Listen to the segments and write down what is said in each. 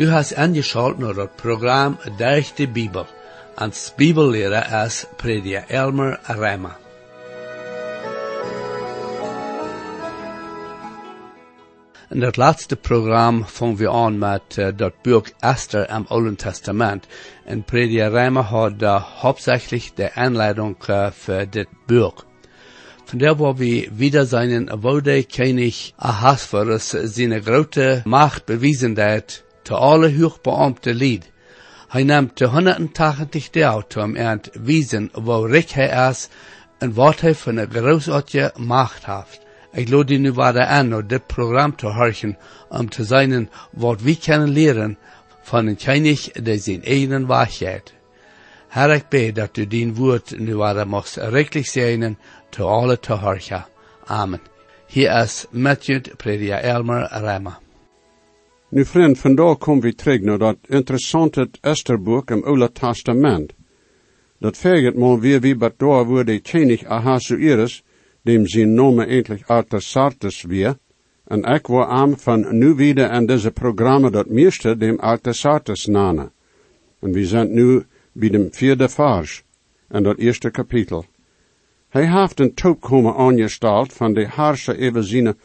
Du hast angeschaltet naar het programma Durch de Bibel. Als Bibellehrer is prediker Elmer Reimer. In het laatste programma vangen we aan met dat boek Esther im Oude Testament. En prediker Reimer had hauptsächlich de aanleiding voor dit boek. Vandaar waar we wieder seinen oude König Ahasverus seine grote macht bewiesen hat, te alle hoogbeambte lied. Hij neemt de 180 dagen om aan te wijzen hoe rijk hij is en wat hij voor een grootste macht heeft. Ik lood u nu verder aan om dit programma te horen om te zien wat we kunnen leren van een König die zijn eigen waarheid. Herr, ik bid dat u dien woord nu verder mocht rijkelijk zijn te alle te horen. Amen. Hier is Matthew, prediker Elmer Reimer. Nu vriend, vandaag komen we terug naar dat interessante Estherboek im Oude Testament. Dat vergeet man weer wie wat daar wordt de König Ahasuerus, dem zijn naam eigenlijk Artaxerxes weer, en ik word aan van nu wieder aan deze programma dat meeste dem Artaxerxes namen. En we zijn nu bij dem 4e vers, en dat eerste kapitel. Hij heeft een toop komen aangesteld van de heerser over zijn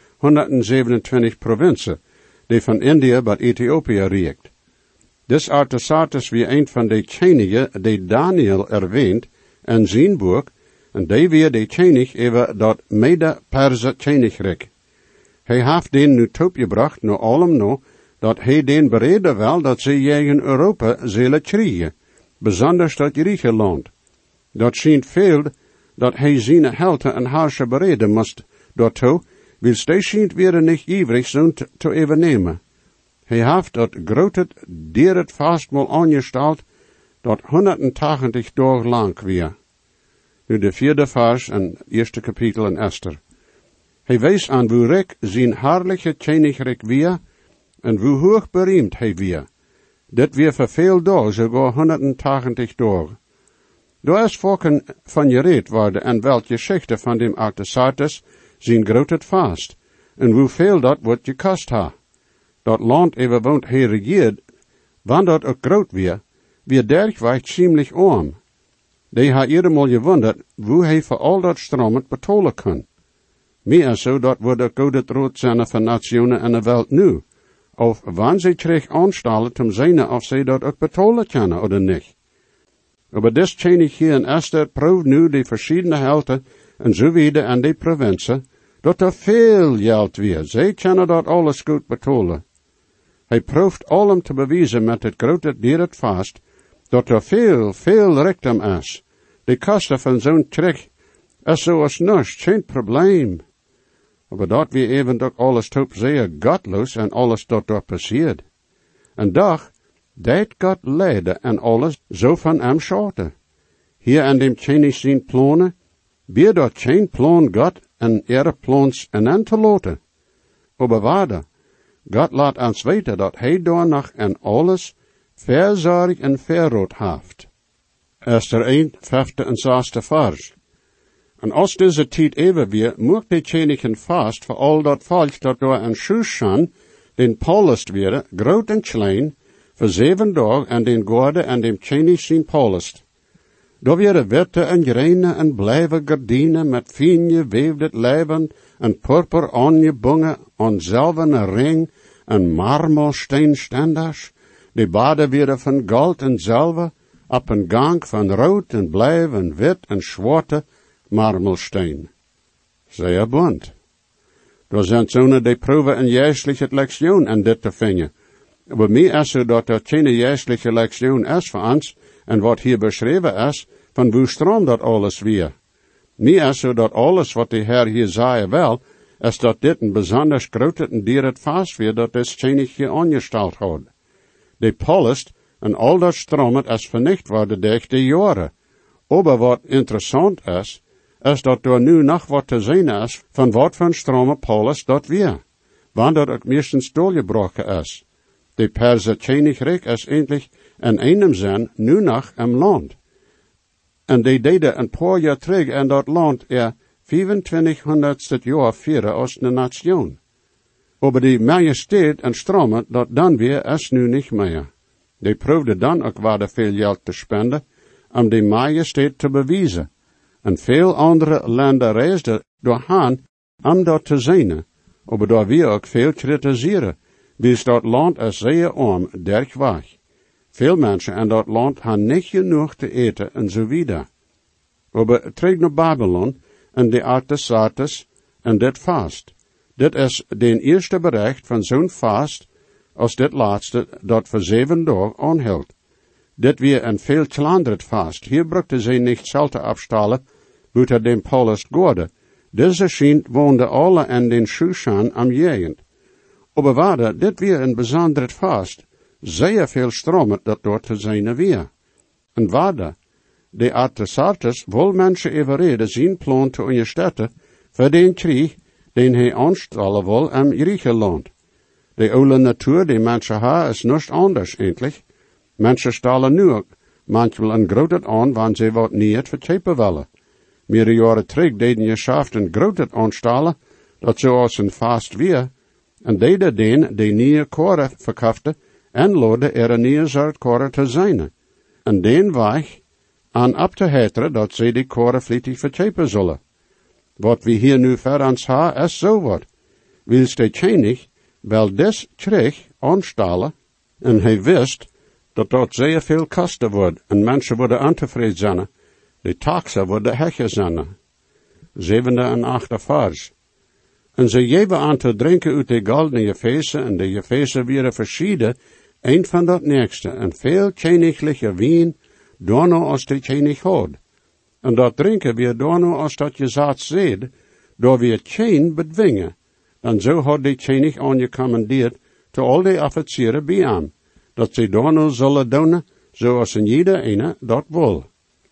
127 provincie, die van India tot Ethiopië reikt. Des Artaxerxes wie een van de koningen die Daniel erwähnt in zijn boek, en die weer de koning over dat Mede-Perse koninkrijk. Hij heeft den nu toepgebracht, naar allem no, dat hij den bereden wil dat ze tegen Europa zullen krijgen, besonders dat Griekenland. Dat schijnt veel dat hij zijn helden en heerser bereden moest, daartoe, wils die schijnt weer niet ivrig zijn te overnemen. Hij heeft dat grote dier het vastmaal aangesteld, dat 180 dagen lang weer. Nu de 4e vers en eerste kapitel in Esther. Hij wees aan hoe rijk zijn herrliche koninkrijk weer, en hoe hoog beroemd hij weer. Dit weer voor veel dagen, sogar 180 dagen. Daar is volken van gereed worden en wel geschichte van dem Artaxerxes zijn groot vast, en hoeveel dat wordt gekost ha. Dat land even woont hij regeert, wanneer dat ook groot weer dergelijk ziemlich arm. Die ha iedermaal gewonderd, hoe hij voor al dat stromen betalen kan. Meer zo dat wordt ook goed het rood zijn van nationen en de wereld nu. Of wanneer zij terug aanstellen om zijn of zij dat ook betalen kunnen, of niet. Maar des König hier in Esther proeft nu de verschillende helden en zo wieder aan die provincie, dat er veel geld weer. Zij kunnen dat alles goed betalen. Hij proeft allem te bewijzen met het grote dier het vast, dat er veel rikdom is. De kosten van zo'n terug is zoals niks, geen probleem. Maar dat we even ook alles top zeer godloos en alles dat er passiert. En doch, dat God leidde en alles zo van hem schoten. Hier aan dem König zijn plannen, weer dat geen plan God en ihre plans en te laten. Maar waarde, God laat ons weten dat hij daar nog en alles verzorg en verrood heeft. Esther 1, 5e en 6e vers. En als deze tijd even weer, moet de König vast voor al dat volk dat door een Shushan, den Paulus weer, groot en klein, voor 7 dagen en den Gorde en dem König zijn Paulus. Daar weer witte en greine en blijven gardinen met fijn geweefd lijven en purper aangebongen aan zelven ring en marmelsteen standaars. Die baden weer van goud en zilver, op een gang van rood en blijf en wit en zwarte marmelsteen. Zeer bunt. Daar zijn zonen die proeven een juistliche lektion en dit te vinden. Maar mij is zo dat er geen juistliche lektion is voor ons, en wat hier beschreven is, van hoe stroom dat alles weer. Mij is zo dat alles wat de Heer hier zei wel, is dat dit een bijzonders grote en dier het vast weer, dat is König hier aangesteld had. De Paulus en al dat stromen is vernicht worden durch de jaren. Maar wat interessant is dat er nu nog wat te zien is van wat van stromen Paulus dat weer. Wanneer dat ook meestens doorgebroken is. De Perse koninkrijk is eindelijk in einem zin nu nog im land. En die deden een paar jaar terug in dat land 2500ste jaar vieren als een nation. Aber die Majesteit en stromen, dat dan weer is nu niet meer. Die proefde dan ook waarde veel geld te spenden, om die majesteit te bewijzen. En veel andere landen reisden doorheen om dat te zien. Aber daar weer ook veel kritiseren, wie dat land is zeer arm, derg weg. Veel mensen in dat land hebben niet genoeg te eten en zo wieder. Aber terug naar Babylon en de Artaxerxes en dit vast. Dit is de eerste bericht van zo'n vast als dit laatste dat voor 7 dagen aanhield. Dit weer een veel klanderd vast. Hier brukte zij niet zelf afstalen, buiten dem Paulus gorde. Deze schijnt woonden alle in den Shushan am Gegend. Aber waarde, dit weer een bijzonder vast. Zeer veel stromend dat door te zijn weer. En waarde, de Artaxerxes wil mensen overreden zijn plan te ondersteunen voor den krieg, den hij aanstellen wil in Griekenland. De oude natuur die mensen hebben is niets anders eindelijk. Mensen stellen nu ook manchmal een groot aan, wanneer ze wat niet verchepen willen. Meerdere jaren terug deden je schaft een groot aanstellen, dat zoals een vast weer, en deden den die nieuwe koren verkafte, en lode er een nieuwe soort koren te zijn. En den weg aan op te heteren, dat ze die koren vlietig verchepen zullen. Wat we hier nu verans hebben, is zo wat. Wils de tjenig, wel des kreeg aanstellen, en hij wist, dat zeer veel kosten wordt, en mensen worden ontevreden zijn. De taxen worden hecher zijn. 7e en 8e vers. En ze geven aan te drinken uit de goldene gefezen, en de gefezen weer verschieden, een van dat nächste, en veel königliche wien, daarna als de könig had. En dat drinken weer daarna als dat je zaad zeed, door weer geen bedwingen. En zo had de könig aangecommandeerd, te al die officieren bij hem, dat ze daarna zullen doen, zoals in jeder ene dat wil.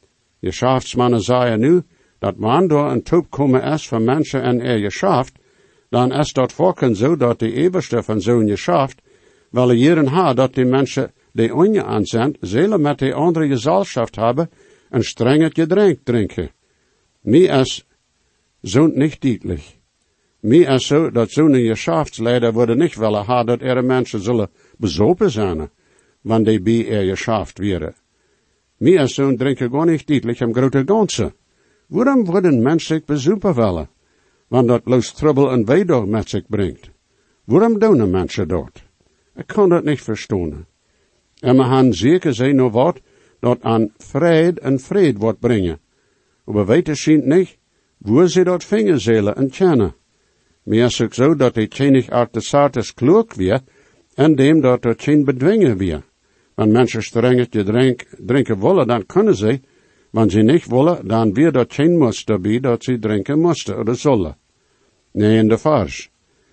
Je schaftsmannen zeiden nu, dat man door een toep komen is van mensen en geschaft, dan is dat volken zo dat de eberste van zo'n geschaft, wel jaren ha dat die mensen die onje aanzendt, zullen met de andere gezelschap hebben en streng het gedrink drinken. Mij is zo'n niet dietlich. Mij is zo dat zo'n geschaftsleider worden niet willen ha dat er mensen zullen bezopen zijn, wanneer die bij geschaft werden. Mij is zo'n drinken gewoon niet dietlich am grote ganze. Waarom worden mensen zich bezopen willen? Want dat los trouble en weedoog met zich brengt. Waarom doen mensen dat? Ik kan dat niet verstaan. En we gaan zeker zijn nog wat dat aan vrede wordt brengen. Maar weten schijnt niet, waar ze dat vingen zullen en kennen. Maar is ook zo dat de könig Artaxerxes klug weer, en dem dat er geen bedwingen weer. Want mensen streng het drinken willen, dan kunnen ze. Wanneer ze niet willen, dan weer dat geen moest daarbij dat ze drinken moesten of zullen. Nee, in de vers.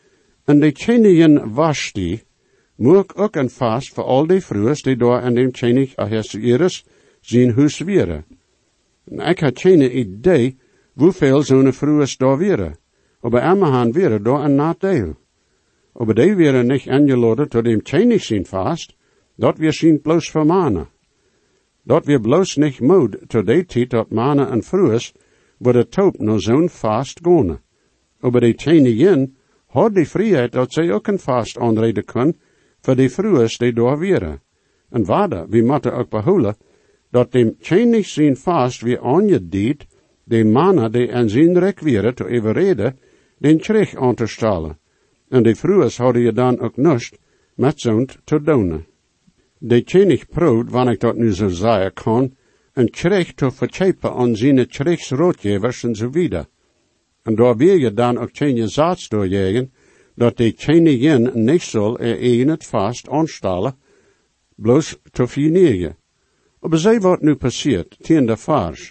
En de koningin Vashti moet ook een vast voor al die vrouwen die door in dem könig Ahasuerus zijn huis waren. En ik had geen idee hoeveel zo'n vrouwen daar waren. Aber Emmahan waren daar een nadeel. Aber die waren niet ingeladen tot dem könig zijn vast, dat wir zijn bloos vermanen. Dat wir bloos niet moed tot die tijd dat mannen en vrouwen worden taub naar zo'n vast gaan. Aber die koningin had die vrijheid dat zij ook een vast aanreden kon voor die vrouwen die daar waren. En waarde, we moeten ook behouden, dat dem könig zijn vast weer aangediend, de mannen die in zijn rek waren te overreden, den krieg aan te stellen. En die vrouwen hadden je dan ook niets met zo'n te doen. De könig proud, wanneer ik dat nu zo zeggen kan, een krieg te verchepen aan zijn kriegsraadgevers en zo wieder. En daar wil je dan ook geen zaad doorjagen, dat de koningin niet zal eigen het vast aanstellen, bloos te vernietigen. Maar zij wat nu passiert, 10e vers.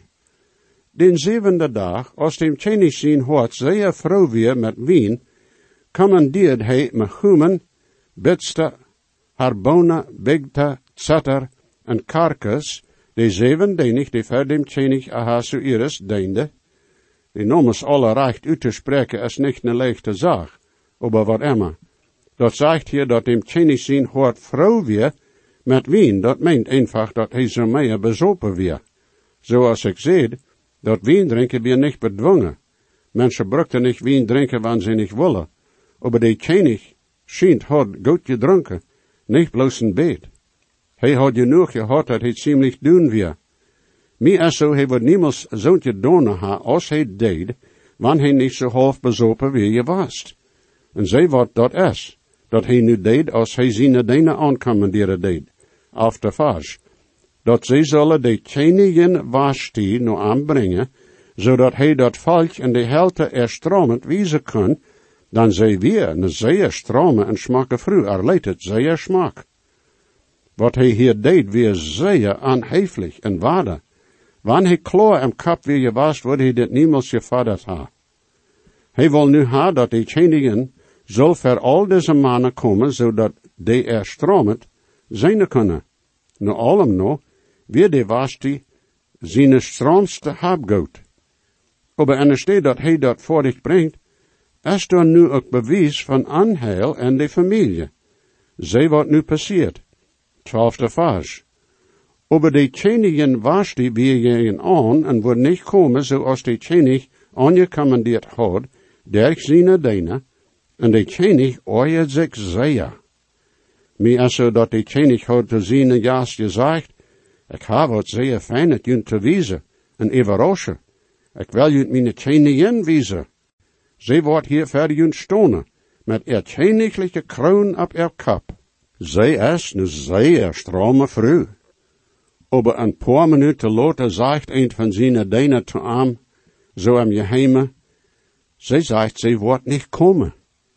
Den 7e dag, als dem könig zijn hart zeer vrouw weer met wien, commandeert hij Mehuman, Bidsta, Harbona, Bigta, Tsatar en Karkas, de 7 denig die voor dem könig Ahasuerus diende. Die noemen alle recht uit te spreken is niet een leichte zaak, aber wat immer. Dat zegt hier dat dem könig zijn hart vrouw weer met wien, dat meint einfach dat hij zo meer bezopen weer. Zoals ik zei, dat wien drinken wir niet bedwongen. Mensen brukten niet wien drinken wanneer ze niet willen. Aber de könig schijnt had goed gedronken, niet bloos een beet. Hij had genoeg gehad dat hij ziemlich doen weer. Mij also, hij wordt niemals zo'n gedaan ha als hij deed, wanneer hij niet zo half bezopen wie je was. En zij wat dat is, dat hij nu deed als hij zijn dingen aankommanderen deed, af de vers. Dat zij zullen de tjenigen wastie nu aanbrengen, zodat hij dat volk in de helte erstromend wijzen kan, dan zij weer een zeer strome en smakke vrouw erleidt het zeer smak. Wat hij hier deed, weer zeer aanhefelijk en waarde. Wanneer hij klaar im kap weer je was, wordt hij dit niemals gevadderd ha. Hij wil nu ha dat de tjenigen zal voor al deze mannen komen, zodat de erstromend zijn kunnen. Nu allem no, weer de wastie zijn stroomste habgoed. Aber en steed dat hij dat voor zich brengt, is er nu ook bewijs van aanheil en de familie. Zij wat nu passiert. 12e vers. Aber de tjenigen wastie weer je aan en wordt niet komen zoals de tjenig aangecommandeerd had, der zijn denen, en de tjenig oeiert zich zeer. Mij also dat de tjenig had te zijn juist gezegd, ik heb wat zeer fijn het jullie te wijzen, en überraschen. Ik wil jullie mijn tjenigin wijzen. Zij wordt hier voor jullie stonen, met er tjenigliche kroon op haar kap. Zij is een zeer strome vrouw. Aber een paar minuten later zegt een van zijn denen te hem, zo am geheime, zij zegt, zij wordt niet komen.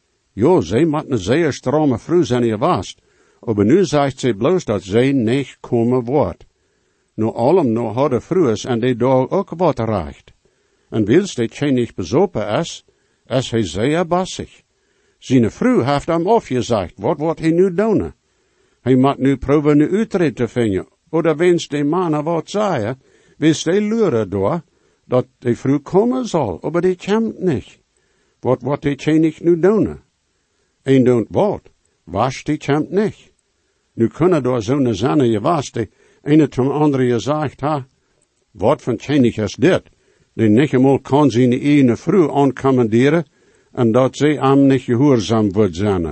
Jo, zij moet een zeer strome vrouw zijn geweest, aber nu zegt zij bloos dat zij niet komen wordt. Nu allem no hadden vrouwen en die dag ook wat reicht. En wils de tjenig bezopen is hij zeer bassig. Zijn vrouw heeft hem afgezegd, wat wordt hij nu doen? Hij moet nu proberen een uitred te vinden, oder wens de mannen wat zeggen, wils de luren door, dat de vrouw komen zal, aber die komt niet. Wat wordt de tjenig nu doen? Een doet wat, was die komt niet. Nu kunnen door zo'n zanne je was, die ene zum andere gezegd ha, wat van tjenig is dit? Die niet eenmaal kan zijn ene vrouw aancommanderen, en dat zij am niet gehoorzaam wordt zijn.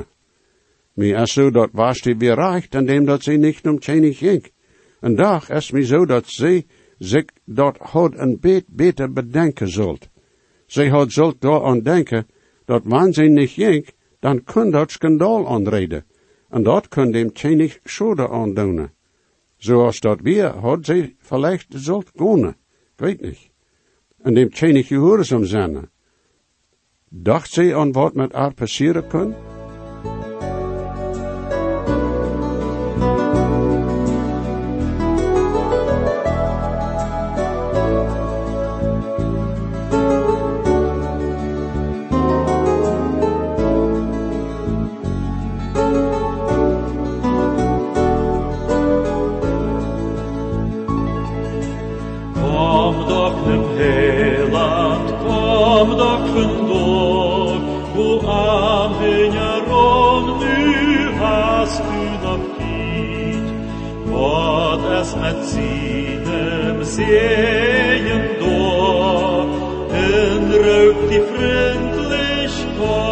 Mij is zo dat was die weer reicht, en dem dat zij niet tjenig ging. En dag is mij zo dat zij zich dat had een beter bedenken zult. Zij had zult daar aan denken, dat wanneer zij niet ging, dan kon dat skandaal aanreden. En dat kon dem tjenig schade aandoen. Zoals dat weer had zij vielleicht zult gaan. Ik weet niet. En dem tjenig gehoorzaam zijn. Dacht zij aan wat met haar passeren kon? Met zinem sehen door, en ruikt die vriendlich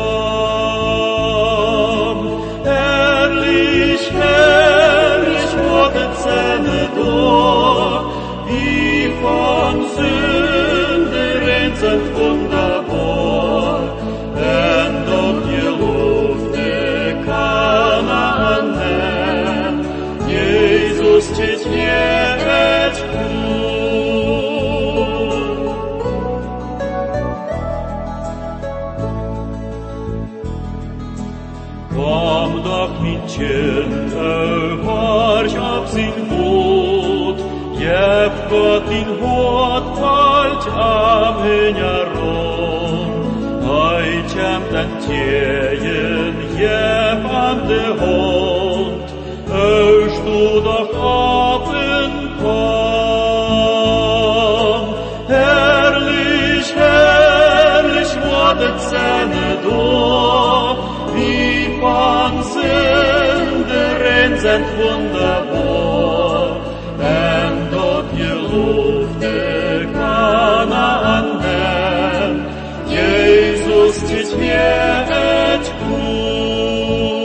kom. Herrlich, herrlich wordt het zenne door, wie van Sünde reins het wunderbar, en doch geloofde Kanaan hen, Jesus steht hier het goed. Kom doch mijn kind, horch op zijn woord, jeb Gott in hoort, valt am Hinjaron. Hij komt en tjejen, jeb aan de hond, du doch open komm. Herrlich, herrlich wird het seine door, wie von Sünde rein sind wunderbar, en dort geloofde Kanaan hen, Jesus steht mir et gut.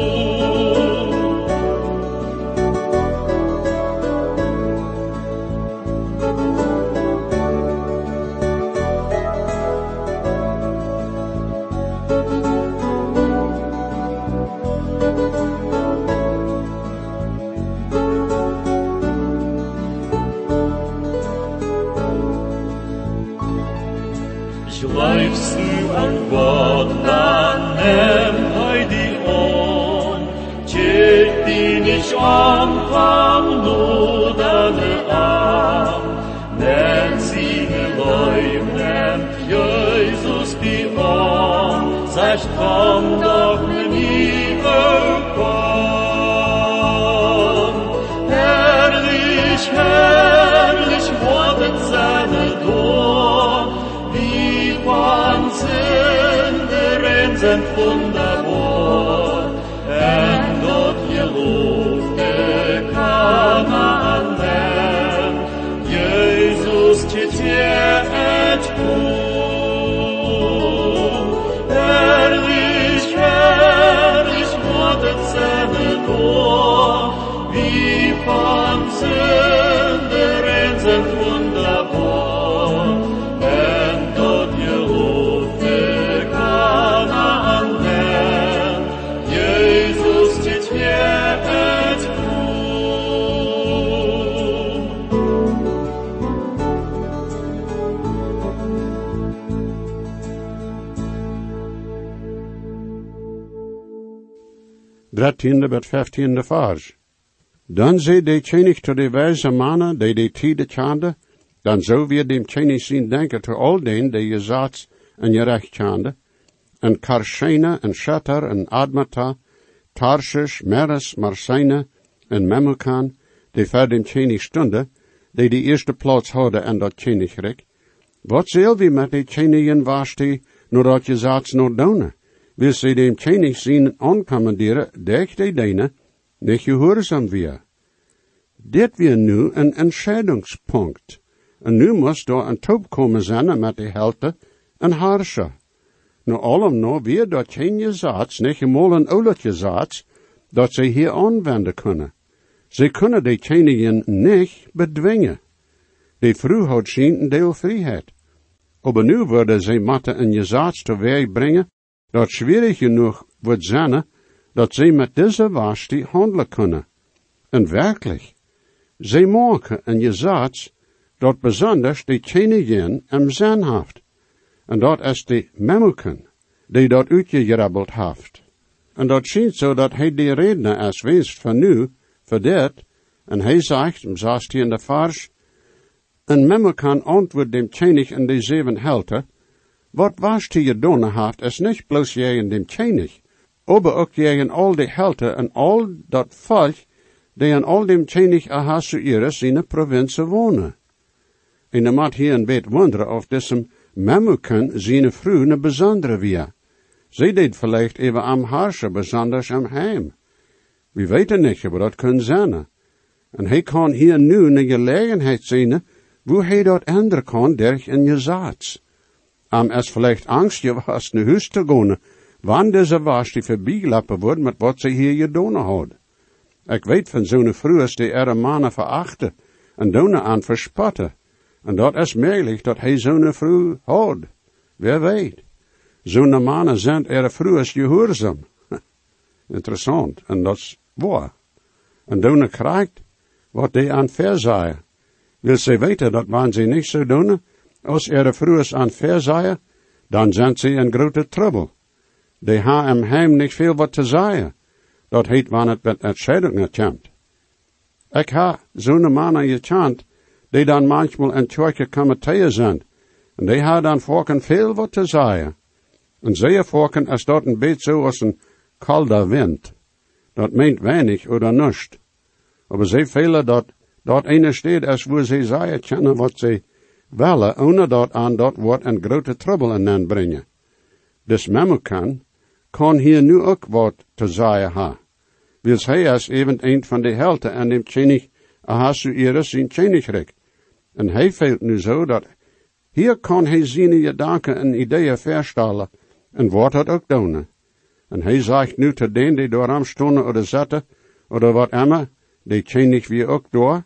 13e tot 15e vers. Dan zei de tjenig tot de wijze mannen, die de tiede tjande, dan zou weer dem tjenig zien denken te al den, die je zaats en je recht tjande, en Karshena, en Shatar, en Admata, Tarshish, Meres, Marseine, en Memukan, die ver dem tjenig stunde, die de eerste plaats hadden en dat tjenigrik. Wat zal wie met de tjenigen was die, nu dat je zaats nog donen? Wil ze dem tjenig zien aankommanderen, dech de dene, niet gehoorzaam weer. Dit weer nu een entscheidungspunct. En nu moest door een toop komen zijn met de helte en harsje. Nu allem nog weer dat geen zaats, niet eenmaal een oudetje zaats, dat ze hier aanwenden kunnen. Ze kunnen de tjenigen niet bedwingen. De vrouw had zien een deel vrijheid. Maar nu worden ze matten een zaats teweeg brengen, dat schwierig genoeg wordt zijn, dat ze met deze wastie handelen kunnen. En werkelijk, ze maken een zaats, dat besonders de tjenigen hem zijn heeft. En dat is de Memukan, die dat uitgegrabbeld heeft. En dat schijnt zo dat hij de redner is weest van nu, voor dit, en hij zegt, im 16e vers, en Memukan antwoord dem tjenig in de 7 helte, wat was die je doen heeft, is niet bloos jij in dem tjenig, aber ook jij in al de helte en al dat volk, die in al dem tjenig Ahasuerus in de provincie wonen. En je moet hier een beetje wonderen of diesem Memukan zijn vrouw een bijzondere weer. Zij deed vielleicht even am harsje, besonders am heim. We weten niet, maar dat kan zijn. En hij kan hier nu een gelegenheid zien, wo hij dat änderen kan durch in je zaats. Es vielleicht angst je was naar huis te gaan, wanneer deze was die voorbijgelappen wordt met wat ze hier gedaan had. Ik weet van zo'n vrouwers die mannen verachten en donen aan verspotten. En dat is mogelijk dat hij zo'n vrouw had. Wer weet. Zo'n mannen zijn vrouwers gehoorzaam. Interessant. En dat is waar. En donen krijgt wat die aan verzaaien. Wil ze weten dat wanneer ze niet zo doen, als vrouwers aan verzaaien, dan zijn ze in grote trouble. Die hebben hem niet veel wat te zeggen. Dat heet wanneer het met entscheidingen komt. Ik ha zo'n mannen gekend, die dan manchmal in tjoike comiteeën zijn. En die ha dan volken veel wat te zeggen. En zeer volken is dat een beetje zo als een kalde wind. Dat meent weinig oder nichts. Maar ze velen dat ene steed is waar ze zeggen kennen wat ze willen, ohne dat aan dat woord een grote trouble in hen brengen. Dus Memukan kan hier nu ook wat te zeggen ha. Wils hij is even een van de helden en dem tjenig Ahasuerus zijn tjenigrik. En hij fehlt nu zo dat hier kan hij zijn gedanken en ideeën verstellen en wordt dat ook doen. En hij zegt nu te den die door hem stonden oder zetten, oder wat immer, die tjenig wie ook door,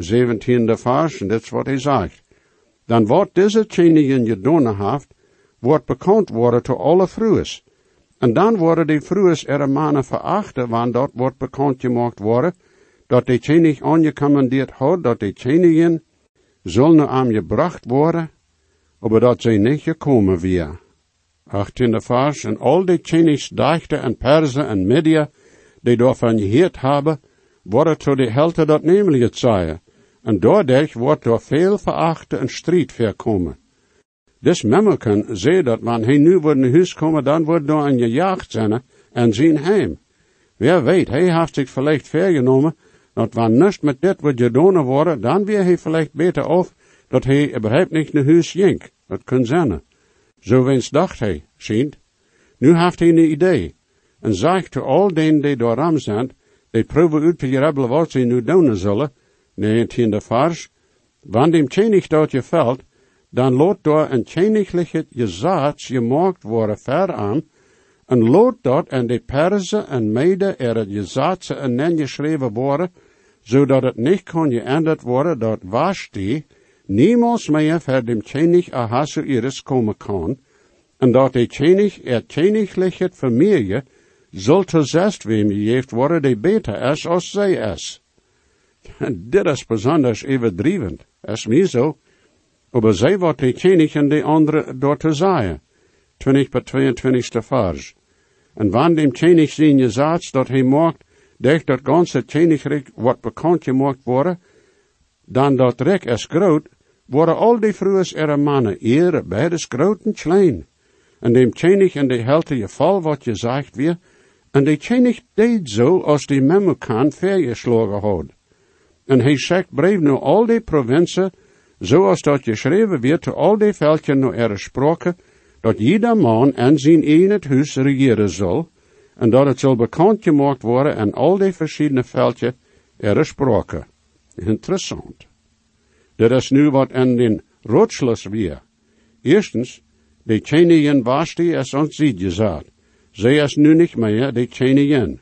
17e vers, en dit is wat hij zegt. Dan wordt deze tjenigen gedaan heeft, wordt bekend worden tot alle vrouwers. En dan worden die vrouwers mannen verachten, wanneer dat wordt bekend gemaakt worden, dat die tjenig aangecommandeerd had, dat die tjenigen zullen aan gebracht worden, maar dat zij niet gekomen weer. 18e vers, en al die tjenigs Dichter en Persen en Media, die daarvan gehoord hebben, worden tot de helte dat nemelijk het zeggen. En doordat wordt door veel verachten en strijd voorkomen. Dus Memukan zei dat wanneer hij nu wordt naar huis komen, dan wordt door een gejaagd zijn en zijn heim. Wer weet, hij heeft zich vielleicht vergenomen, dat wanneer niets met dit wordt gedaan worden, dan weer hij vielleicht beter af, dat hij überhaupt niet naar huis ging. Dat kan zijn. Zo wens dacht hij, ziet. Nu heeft hij een idee. En zegt to al denen die door hem zijn, die proeven uit te grabbelen wat ze nu doen zullen, 19e vers, wanneer dem tjenig dat je valt, dan laat door een tjenigliche gezaad gemaakt worden veraan, en laat dat en de Persen en Mede het gezaadse en nen geschreven worden, zodat het niet kan geänderd worden dat Vashti niemals meer voor dem tjenig Ahasuerus komen kan, en dat de tjenig tjenigliche familie zal te zest wem gegeven worden die beter is als zij is. Dit is besonders overdrivend, is niet zo. Maar zij wordt de tjenig en de andere door te zeggen. 20 tot 22e vers. En wann dem König zijn gesagt, dat hij mocht, dat ganze Königreich wat bekend gemaakt worden, dan dat Rijk is groot, worden al die vroegers mannen ere, beides groot en klein. En dem König en de helte geval wat je zegt weer, en de König deed zo als die Memucan vergeslagen had. En hij zegt brev nu al die provincie, zoals dat geschreven werd te al die veldjen nu spraken, dat ieder man en zijn in het huis regeren zal, en dat het zal bekend gemaakt worden en al die verschillende veldjen spraken. Interessant. Dat is nu wat in den Rotschluss weer. Eerstens, de Koningin Vashti is ons ziet gezegd. Zij is nu niet meer de Koningin.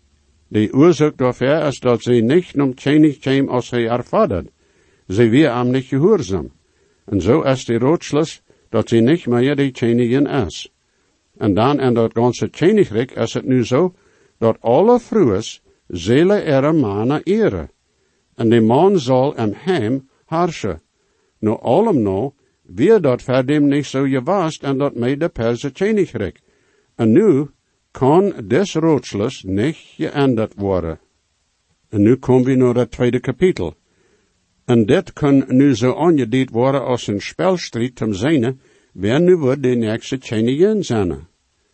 De oorzaak daarvoor is dat zij niet om König kwam als hij haar vader. Zij weer hem niet gehoorzaam. En zo is de Rotschluss dat zij niet meer de Koningin is. En dan in dat ganze Koninkrijk is het nu zo, dat alle vrouwen zullen mannen eren. En de man zal hem herrschen. Nu allemaal, weer dat voor dem niet zo geweest en dat met de Perse Koninkrijk. En nu kan des Rotschluss niet geänderd worden. En nu komen we naar het tweede kapitel. En dit kan nu zo aangeduid worden als een spelstrijd te zijn, wer nu wordt de nächste Koningin zijn.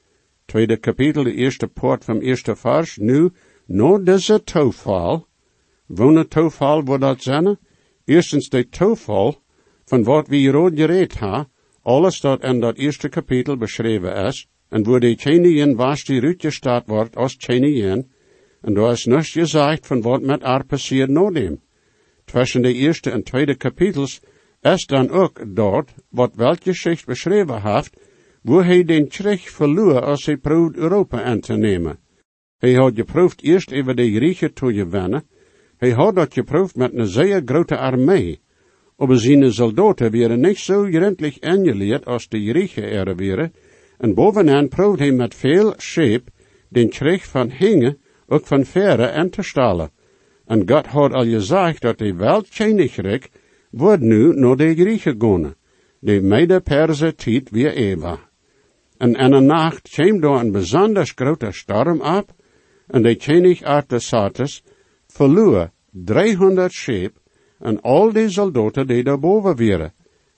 Tweede kapitel, de eerste poort van eerste vers, nu, na deze toeval, wanneer toeval wordt dat zijn? Eerstens de toeval, van wat we hier gereed hebben, alles dat in dat eerste kapitel beschreven is, en waar de Koningin Vashti uitgestaat wordt als Koningin, en daar is niets gezegd van wat met haar passiert nadem. Tussen de eerste en tweede kapitels is dan ook dort, wat welke geschicht beschreven heeft, wo hij den Krieg verloor als hij proeft Europa aan te nemen. Hij had geproefd eerst over de Griechen te gewinnen, hij had dat geproefd met een zeer grote armee, aber zijn soldaten waren niet zo gründlich ingeleerd als de Griechen waren, en bovenaan proefde hij met veel scheep den Krieg van Hinge, ook van verre aan te stellen. En God had al gezegd dat de Weltkoninkrijk wordt nu naar de Griechen gaan, de Mede-Perse tijd weer even. En in een nacht kwam daar een bijzonder grote storm op, en de koning Artaxerxes verloor 300 scheep en al die soldaten die daarboven waren,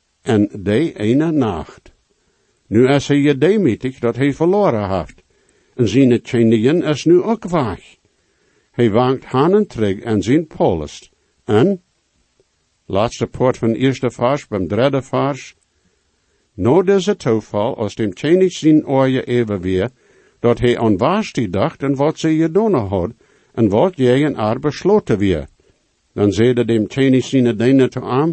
en die ene nacht. Nu is hij gedemütigd dat hij verloren heeft, en zijn koningin is nu ook weg. Hij wankt hanen terug en zijn polst, en, laatste poort van eerste vers, beim derde vers, na deze toeval, als dem koning zijn oorje even weer, dat hij aan Vashti dacht en wat ze gedaan had, en wat jij en haar besloten weer. Dan zeide dem koning zijn dienaar te hem,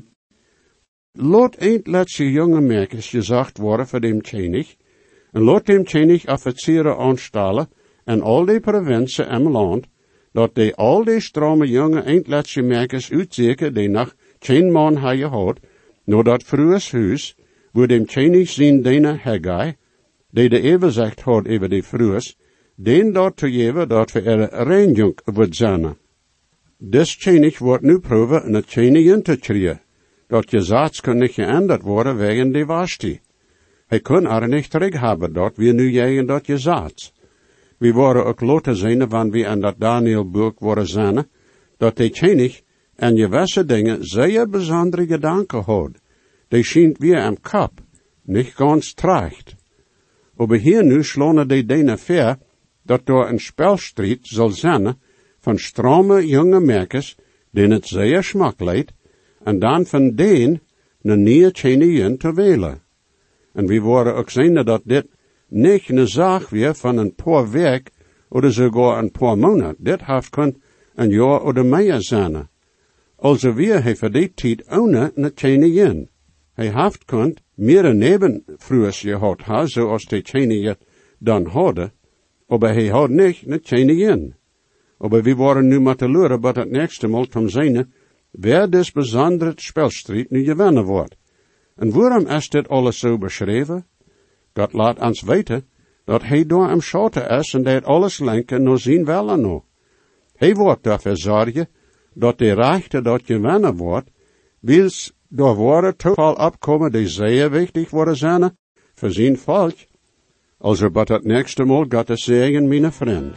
laat eindlatse jonge merkers gezegd worden voor dem koning, en laat dem koning officieren aanstellen, en al die provincie im land, dat die al die strome jonge eindlatse merkers uitzeken, die nog geen man had gehad, naar dat vroeges huis, wo dem koning zijn dienaar Haggai, die de overzicht had over die vroeges, den dat te geven dat we reinjong wordt zijn. Des koning wordt nu proeven een koningin te krijgen. Dat gezag kan niet geänderd worden wegen de Vashti. Hij kon er niet terug hebben dat we nu jegen dat gezag. We worden ook laten zien, wanneer we in dat Danielboek worden zijn, dat de koning en gewisse dingen zeer bijzondere gedanken had. Die schijnt weer am kop, niet ganz tracht. Aber hier nu slaan die dingen ver, dat door een spelstrijd zal zijn, van strome jonge merkers, die het zeer smak leidt, en dan van den een nieuwe koningin te wählen. En we worden ook zien dat dit niet een zaak weer van een paar week, of sogar een paar maanden. Dit heeft kan een jaar of meer zijn. Also weer heeft voor die tijd ohne een koningin. Hij heeft kunt meer nebenvrouwers gehad, zoals de koningin dan hadden, aber hij had niet een koningin. Aber we worden nu maar te leren, wat het nächste mal kan zijn, wer des bijzondere spelstrijd nu gewinnen wordt. En waarom is dit alles zo beschreven? God laat ons weten, dat hij door hem schoten is en dat alles lenken naar zijn willen nog. Hij wordt ervoor zorgen, dat de rechte dat gewinnen wordt, wils door woorden toeval opkomen die zeer wichtig worden zijn, voor zijn volk. Also bat dat nächste Mal Gottes Segen, meine Freund.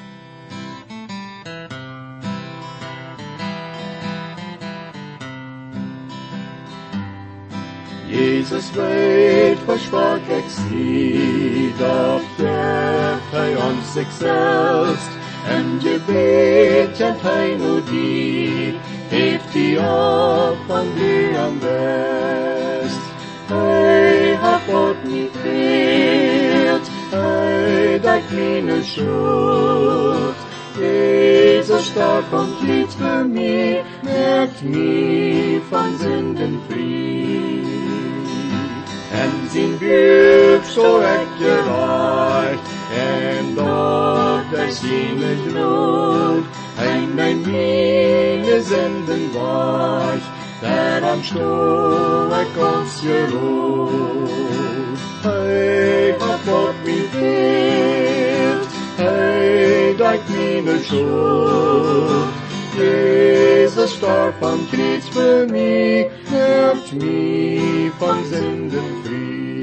Jesus weet versprach ik zie, dat geeft hij ons zichzelf, en gebed en hij nu die, heeft hij op van wie am best. Hij hat God niet veert, hij dekt meine schuld. Jezus starb und litt für mich, macht mich von Sünden frei. En zijn buik zo echt gereicht, en dort er seine Glut, en mijn meine Sünden weich, der am Stuhl uns geruht. Hey, hat Gott mich wehrt, hey, dekt meine Schuld. Jesus starb am Kreuz für mich, macht mich von Sünden frei.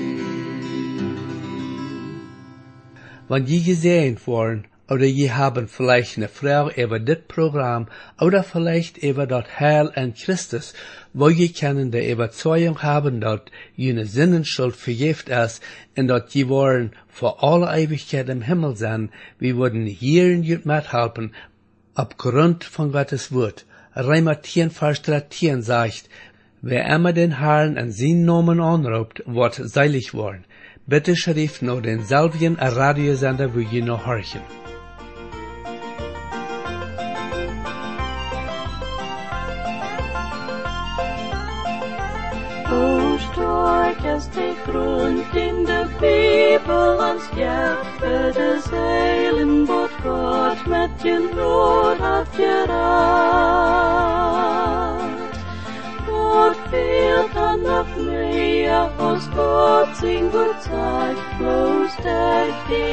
Wenn je gesehen worden, oder je haben vielleicht eine Frau über das Programm, oder vielleicht über das Heil in Christus, wo je können die Überzeugung haben, dass jene Sinnenschuld vergift ist, und dass je wollen vor aller Ewigkeit im Himmel sein, wir würden hier in jut mithelfen, aufgrund von Gottes Wort. Römer 10, Vers 13 sagt, wer immer den Herrn in seinen Namen anruft, wird selig worden. Bitte schrift nur den selben Radiosender, wo ihr noch horchen. Stark ist die Grund in der Bibel ans Gärte des Heilen, Wort Gott mit den Not hat gerat. Gott fehlt dann noch mehr, aus Gott sein Wort sagt, bloß der